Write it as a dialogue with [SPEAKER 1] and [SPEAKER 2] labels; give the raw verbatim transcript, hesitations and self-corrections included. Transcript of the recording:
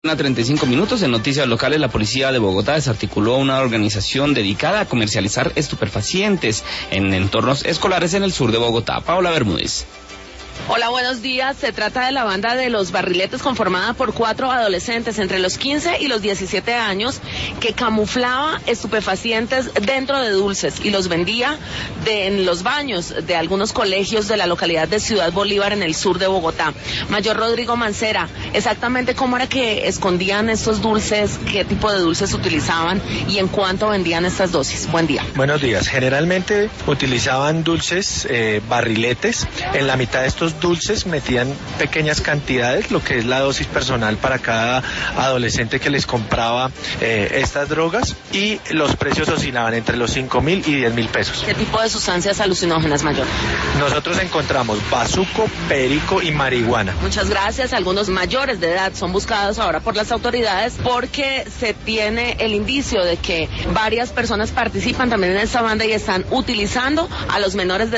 [SPEAKER 1] A treinta y cinco minutos, en noticias locales, la policía de Bogotá desarticuló una organización dedicada a comercializar estupefacientes en entornos escolares en el sur de Bogotá. Paola Bermúdez.
[SPEAKER 2] Hola, buenos días. Se trata de la banda de los Barriletes, conformada por cuatro adolescentes entre los quince y los diecisiete años, que camuflaba estupefacientes dentro de dulces y los vendía de, en los baños de algunos colegios de la localidad de Ciudad Bolívar, en el sur de Bogotá. Mayor Rodrigo Mancera, exactamente cómo era que escondían estos dulces, qué tipo de dulces utilizaban y en cuánto vendían estas dosis. Buen día.
[SPEAKER 3] Buenos días. Generalmente utilizaban dulces eh, barriletes. En la mitad de estos dulces metían pequeñas cantidades, lo que es la dosis personal para cada adolescente que les compraba eh, estas drogas, y los precios oscilaban entre los cinco mil y diez mil pesos.
[SPEAKER 2] ¿Qué tipo de sustancias alucinógenas, Mayor?
[SPEAKER 3] Nosotros encontramos bazuco, perico y marihuana.
[SPEAKER 2] Muchas gracias. Algunos mayores de edad son buscados ahora por las autoridades porque se tiene el indicio de que varias personas participan también en esta banda y están utilizando a los menores de